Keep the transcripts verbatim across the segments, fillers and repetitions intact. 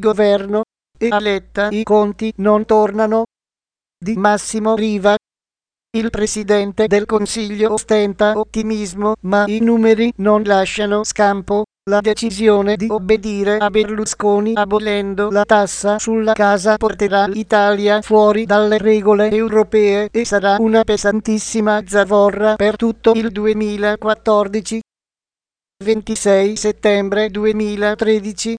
governo, e a Letta i conti non tornano. Di Massimo Riva. Il Presidente del Consiglio ostenta ottimismo, ma i numeri non lasciano scampo. La decisione di obbedire a Berlusconi abolendo la tassa sulla casa porterà l'Italia fuori dalle regole europee e sarà una pesantissima zavorra per tutto il duemilaquattordici. ventisei settembre duemilatredici.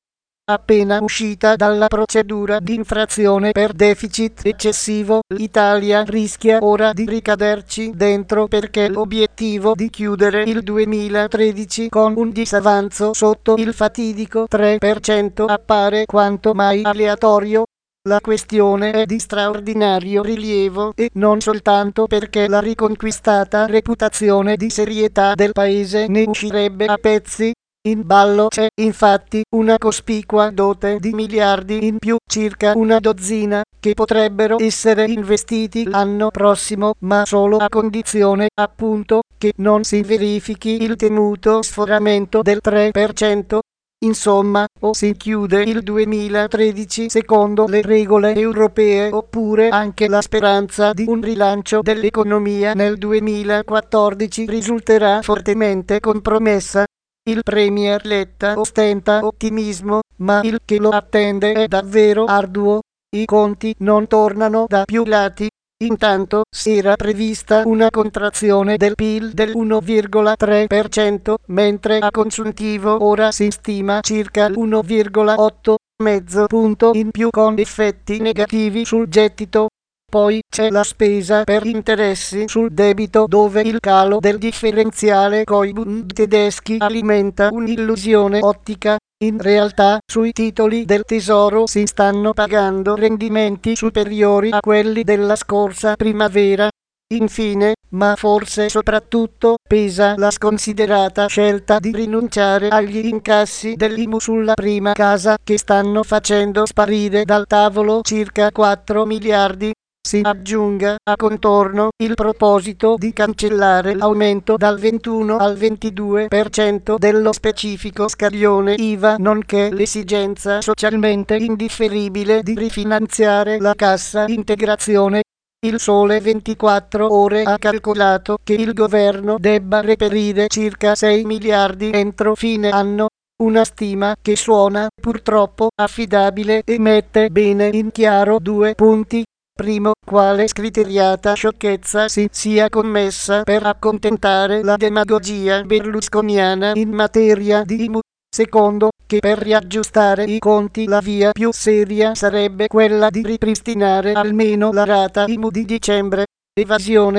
Appena uscita dalla procedura di infrazione per deficit eccessivo, l'Italia rischia ora di ricaderci dentro perché l'obiettivo di chiudere il duemilatredici con un disavanzo sotto il fatidico tre per cento appare quanto mai aleatorio. La questione è di straordinario rilievo e non soltanto perché la riconquistata reputazione di serietà del Paese ne uscirebbe a pezzi. In ballo c'è, infatti, una cospicua dote di miliardi in più, circa una dozzina, che potrebbero essere investiti l'anno prossimo, ma solo a condizione, appunto, che non si verifichi il temuto sforamento del tre per cento. Insomma, o si chiude il duemilatredici secondo le regole europee oppure anche la speranza di un rilancio dell'economia nel duemilaquattordici risulterà fortemente compromessa. Il Premier Letta ostenta ottimismo, ma il che lo attende è davvero arduo. I conti non tornano da più lati. Intanto si era prevista una contrazione del P I L del uno virgola tre per cento, mentre a consuntivo ora si stima circa l'uno virgola otto, mezzo punto in più con effetti negativi sul gettito. Poi c'è la spesa per interessi sul debito dove il calo del differenziale coi Bund tedeschi alimenta un'illusione ottica. In realtà sui titoli del Tesoro si stanno pagando rendimenti superiori a quelli della scorsa primavera. Infine, ma forse soprattutto, pesa la sconsiderata scelta di rinunciare agli incassi dell'I M U sulla prima casa che stanno facendo sparire dal tavolo circa quattro miliardi. Si aggiunga a contorno il proposito di cancellare l'aumento dal ventuno al ventidue per cento dello specifico scaglione I V A, nonché l'esigenza socialmente indifferibile di rifinanziare la cassa integrazione. Il Sole ventiquattro Ore ha calcolato che il governo debba reperire circa sei miliardi entro fine anno. Una stima che suona purtroppo affidabile e mette bene in chiaro due punti. Primo, quale scriteriata sciocchezza si sia commessa per accontentare la demagogia berlusconiana in materia di I M U. Secondo, che per riaggiustare i conti la via più seria sarebbe quella di ripristinare almeno la rata I M U di dicembre. Evasione.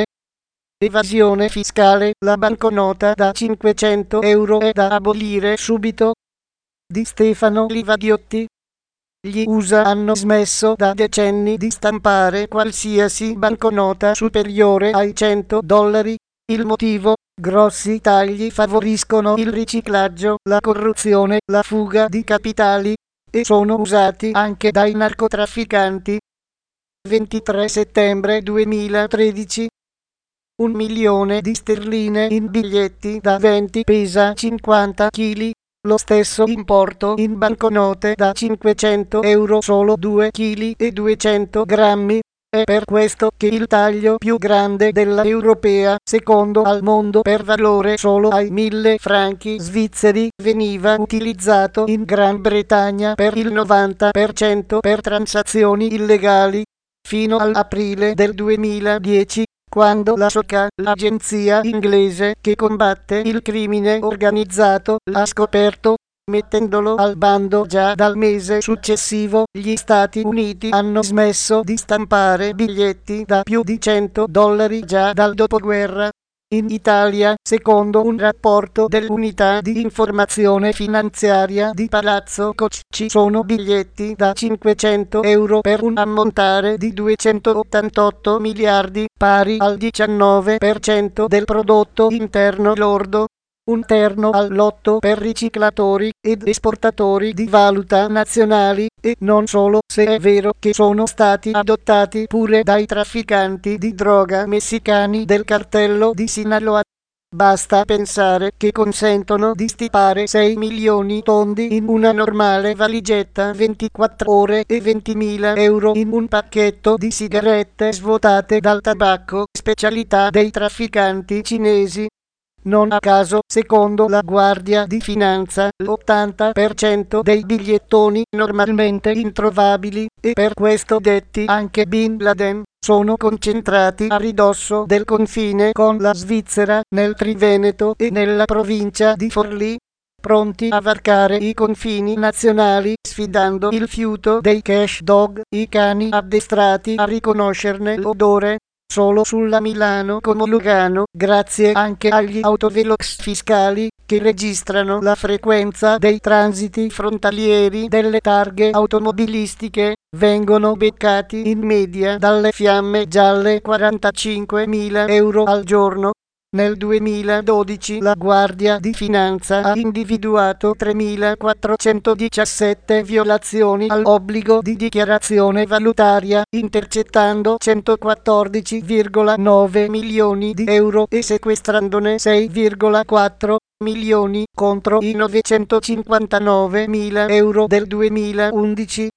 Evasione fiscale, la banconota da cinquecento euro è da abolire subito. Di Stefano Livadiotti. Gli U S A hanno smesso da decenni di stampare qualsiasi banconota superiore ai cento dollari. Il motivo? Grossi tagli favoriscono il riciclaggio, la corruzione, la fuga di capitali e sono usati anche dai narcotrafficanti. ventitré settembre duemilatredici. Un milione di sterline in biglietti da venti pesa cinquanta chili. Lo stesso importo in banconote da cinquecento euro solo due chili e duecento grammi. È per questo che il taglio più grande della europea, secondo al mondo per valore solo ai mille franchi svizzeri, veniva utilizzato in Gran Bretagna per il novanta per cento per transazioni illegali. Fino all'aprile del duemiladieci, quando la S O C A, l'agenzia inglese che combatte il crimine organizzato, l'ha scoperto, mettendolo al bando già dal mese successivo, gli Stati Uniti hanno smesso di stampare biglietti da più di cento dollari già dal dopoguerra. In Italia, secondo un rapporto dell'Unità di Informazione Finanziaria di Palazzo Koch, ci sono biglietti da cinquecento euro per un ammontare di duecentottantotto miliardi, pari al diciannove per cento del prodotto interno lordo. Un terno al lotto per riciclatori ed esportatori di valuta nazionali, e non solo, se è vero che sono stati adottati pure dai trafficanti di droga messicani del cartello di Sinaloa. Basta pensare che consentono di stipare sei milioni tondi in una normale valigetta ventiquattro ore e ventimila euro in un pacchetto di sigarette svuotate dal tabacco, specialità dei trafficanti cinesi. Non a caso, secondo la Guardia di Finanza, l'ottanta per cento dei bigliettoni normalmente introvabili, e per questo detti anche Bin Laden, sono concentrati a ridosso del confine con la Svizzera, nel Triveneto e nella provincia di Forlì, pronti a varcare i confini nazionali sfidando il fiuto dei cash dog, i cani addestrati a riconoscerne l'odore. Solo sulla Milano-Como-Lugano, grazie anche agli autovelox fiscali che registrano la frequenza dei transiti frontalieri delle targhe automobilistiche, vengono beccati in media dalle fiamme gialle quarantacinquemila euro al giorno. Nel duemiladodici la Guardia di Finanza ha individuato tremilaquattrocentodiciassette violazioni all'obbligo di dichiarazione valutaria, intercettando centoquattordici virgola nove milioni di euro e sequestrandone sei virgola quattro milioni contro i novecentocinquantanovemila euro del duemilaundici.